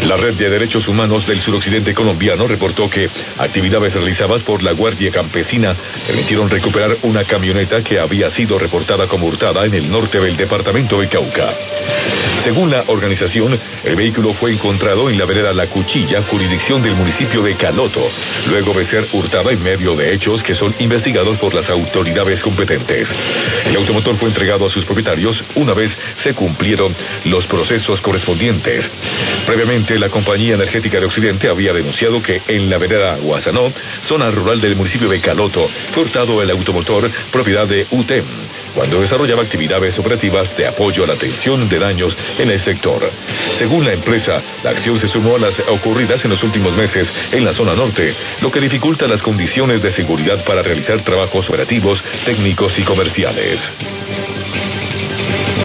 La Red de Derechos Humanos del Suroccidente colombiano reportó que actividades realizadas por la Guardia Campesina permitieron recuperar una camioneta que había sido reportada como hurtada en el norte del departamento de Cauca. Según la organización, el vehículo fue encontrado en la vereda La Cuchilla, jurisdicción del municipio de Caloto, luego de ser hurtada en medio de hechos que son investigados por las autoridades competentes. El automotor fue entregado a sus propietarios una vez se cumplieron los procesos correspondientes. Previamente, la Compañía Energética de Occidente había denunciado que en la vereda Guasanó, zona rural del municipio de Caloto, fue hurtado el automotor propiedad de UTEM, cuando desarrollaba actividades operativas de apoyo a la atención de daños en el sector. Según la empresa, la acción se sumó a las ocurridas en los últimos meses en la zona norte, lo que dificulta las condiciones de seguridad para realizar trabajos operativos, técnicos y comerciales.